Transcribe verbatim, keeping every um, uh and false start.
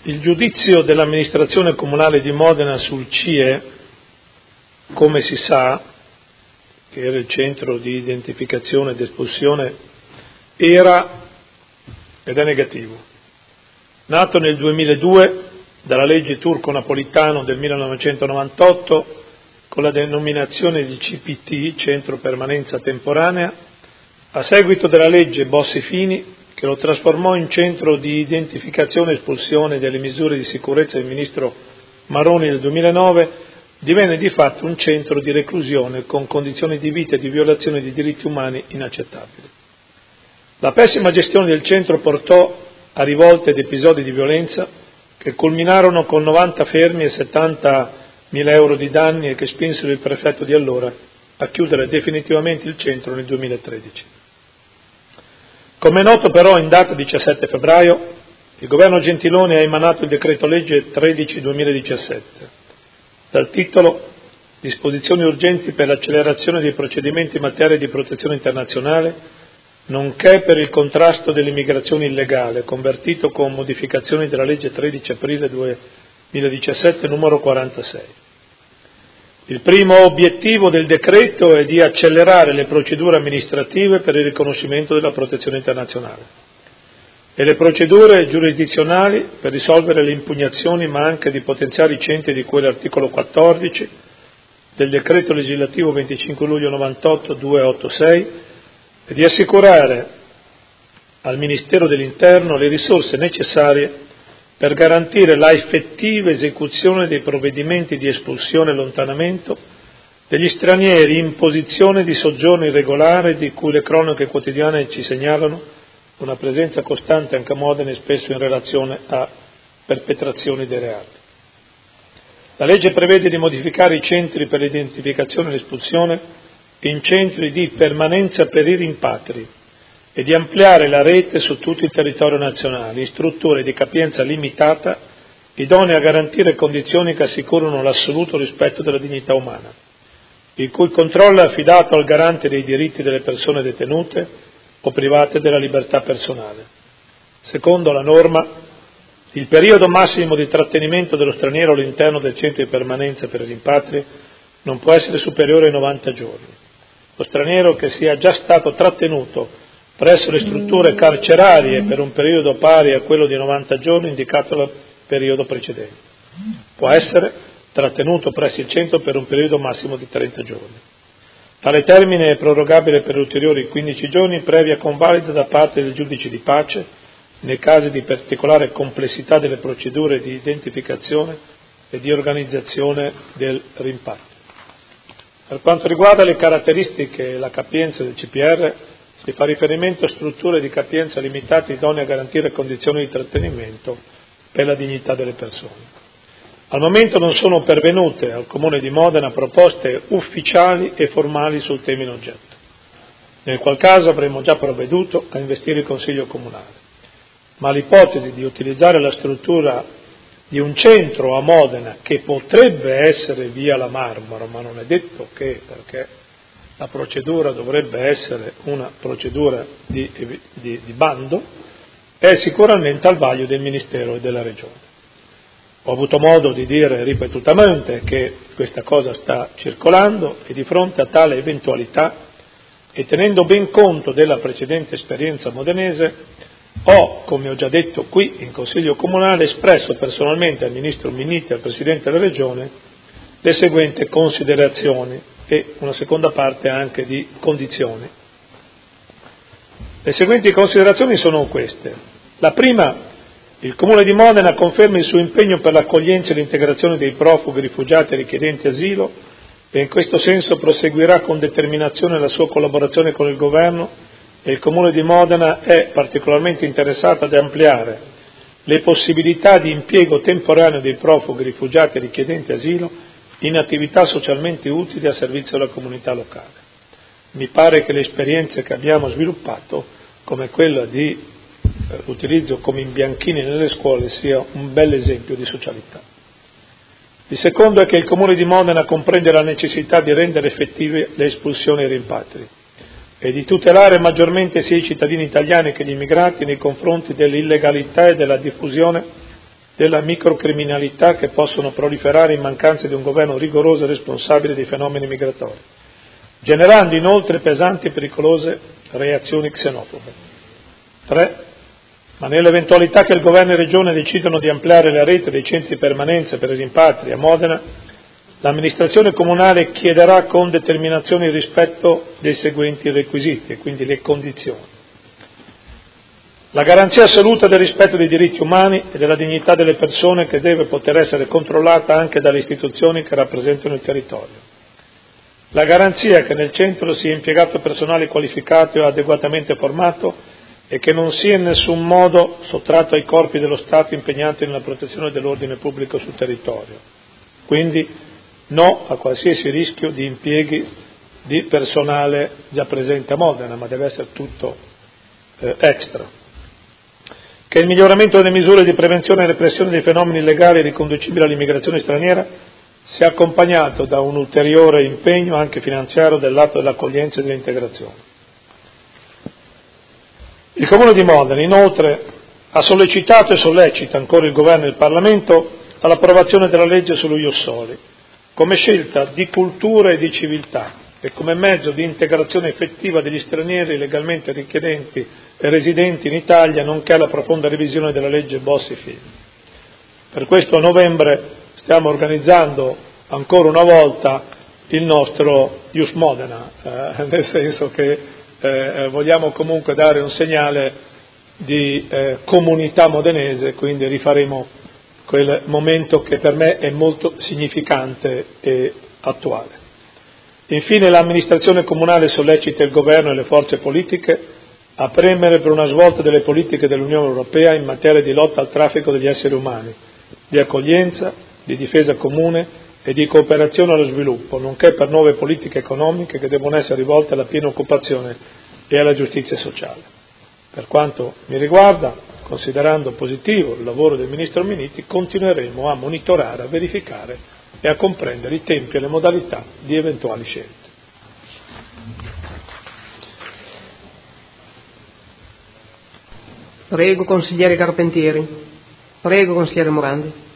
Il giudizio dell'amministrazione comunale di Modena sul C I E, come si sa, che era il centro di identificazione ed espulsione, era ed è negativo. Nato nel duemiladue dalla legge Turco-Napolitano del millenovecentonovantotto con la denominazione di C P T, Centro Permanenza Temporanea, a seguito della legge Bossi-Fini che lo trasformò in centro di identificazione e espulsione delle misure di sicurezza del ministro Maroni nel duemilanove, divenne di fatto un centro di reclusione con condizioni di vita e di violazione di diritti umani inaccettabili. La pessima gestione del centro portò a rivolte ed episodi di violenza che culminarono con novanta fermi e settantamila euro di danni e che spinsero il prefetto di allora a chiudere definitivamente il centro nel duemilatredici. Come è noto però, in data diciassette febbraio, il governo Gentiloni ha emanato il decreto legge tredici duemiladiciassette, dal titolo Disposizioni urgenti per l'accelerazione dei procedimenti in materia di protezione internazionale, nonché per il contrasto dell'immigrazione illegale, convertito con modificazioni della legge tredici aprile duemiladiciassette numero quarantasei. Il primo obiettivo del decreto è di accelerare le procedure amministrative per il riconoscimento della protezione internazionale e le procedure giurisdizionali per risolvere le impugnazioni, ma anche di potenziare i centri di cui l'articolo quattordici del decreto legislativo venticinque luglio novantotto duecentottantasei e di assicurare al Ministero dell'Interno le risorse necessarie per garantire la effettiva esecuzione dei provvedimenti di espulsione e allontanamento degli stranieri in posizione di soggiorno irregolare, di cui le cronache quotidiane ci segnalano una presenza costante anche a Modena e spesso in relazione a perpetrazioni dei reati. La legge prevede di modificare i centri per l'identificazione e l'espulsione in centri di permanenza per i rimpatri e di ampliare la rete su tutto il territorio nazionale, in strutture di capienza limitata, idonee a garantire condizioni che assicurano l'assoluto rispetto della dignità umana, il cui controllo è affidato al garante dei diritti delle persone detenute o private della libertà personale. Secondo la norma, il periodo massimo di trattenimento dello straniero all'interno del centro di permanenza per i rimpatri non può essere superiore ai novanta giorni. Lo straniero che sia già stato trattenuto presso le strutture carcerarie per un periodo pari a quello di novanta giorni indicato nel periodo precedente può essere trattenuto presso il centro per un periodo massimo di trenta giorni. Tale termine è prorogabile per ulteriori quindici giorni previa convalida da parte del giudice di pace nei casi di particolare complessità delle procedure di identificazione e di organizzazione del rimpatrio. Per quanto riguarda le caratteristiche e la capienza del C P R, si fa riferimento a strutture di capienza limitate idonee a garantire condizioni di trattenimento per la dignità delle persone. Al momento non sono pervenute al Comune di Modena proposte ufficiali e formali sul tema in oggetto, nel qual caso avremmo già provveduto a investire il Consiglio Comunale, ma l'ipotesi di utilizzare la struttura di un centro a Modena, che potrebbe essere via la Marmora, ma non è detto che, perché la procedura dovrebbe essere una procedura di, di, di bando, è sicuramente al vaglio del Ministero e della Regione. Ho avuto modo di dire ripetutamente che questa cosa sta circolando e di fronte a tale eventualità e tenendo ben conto della precedente esperienza modenese, ho, come ho già detto qui in Consiglio Comunale, espresso personalmente al Ministro Minniti e al Presidente della Regione le seguenti considerazioni e una seconda parte anche di condizioni. Le seguenti considerazioni sono queste. La prima: il Comune di Modena conferma il suo impegno per l'accoglienza e l'integrazione dei profughi, rifugiati e richiedenti asilo e in questo senso proseguirà con determinazione la sua collaborazione con il Governo, e il Comune di Modena è particolarmente interessato ad ampliare le possibilità di impiego temporaneo dei profughi, rifugiati e richiedenti asilo in attività socialmente utili a servizio della comunità locale. Mi pare che le esperienze che abbiamo sviluppato, come quella di eh, utilizzo come imbianchini nelle scuole, sia un bel esempio di socialità. Il secondo è che il Comune di Modena comprende la necessità di rendere effettive le espulsioni e i rimpatri e di tutelare maggiormente sia i cittadini italiani che gli immigrati nei confronti dell'illegalità e della diffusione della microcriminalità che possono proliferare in mancanza di un governo rigoroso e responsabile dei fenomeni migratori, generando inoltre pesanti e pericolose reazioni xenofobe. tre. Ma nell'eventualità che il governo e regione decidano di ampliare la rete dei centri di permanenza per i rimpatri a Modena, l'amministrazione comunale chiederà con determinazione il rispetto dei seguenti requisiti, e quindi le condizioni: la garanzia assoluta del rispetto dei diritti umani e della dignità delle persone, che deve poter essere controllata anche dalle istituzioni che rappresentano il territorio; la garanzia che nel centro sia impiegato personale qualificato e adeguatamente formato e che non sia in nessun modo sottratto ai corpi dello Stato impegnati nella protezione dell'ordine pubblico sul territorio. Quindi no a qualsiasi rischio di impieghi di personale già presente a Modena, ma deve essere tutto eh, extra. Che il miglioramento delle misure di prevenzione e repressione dei fenomeni illegali riconducibili all'immigrazione straniera sia accompagnato da un ulteriore impegno anche finanziario del lato dell'accoglienza e dell'integrazione. Il Comune di Modena, inoltre, ha sollecitato e sollecita ancora il Governo e il Parlamento all'approvazione della legge sullo Ius Soli, come scelta di cultura e di civiltà e come mezzo di integrazione effettiva degli stranieri legalmente richiedenti e residenti in Italia, nonché alla profonda revisione della legge Bossi-Fini. Per questo a novembre stiamo organizzando ancora una volta il nostro Ius Modena, eh, nel senso che Eh, vogliamo comunque dare un segnale di eh, comunità modenese, quindi rifaremo quel momento che per me è molto significante e attuale. Infine l'amministrazione comunale sollecita il governo e le forze politiche a premere per una svolta delle politiche dell'Unione Europea in materia di lotta al traffico degli esseri umani, di accoglienza, di difesa comune e di cooperazione allo sviluppo, nonché per nuove politiche economiche che devono essere rivolte alla piena occupazione e alla giustizia sociale. Per quanto mi riguarda, considerando positivo il lavoro del Ministro Minniti, continueremo a monitorare, a verificare e a comprendere i tempi e le modalità di eventuali scelte. Prego consigliere Carpentieri. Prego consigliere Morandi.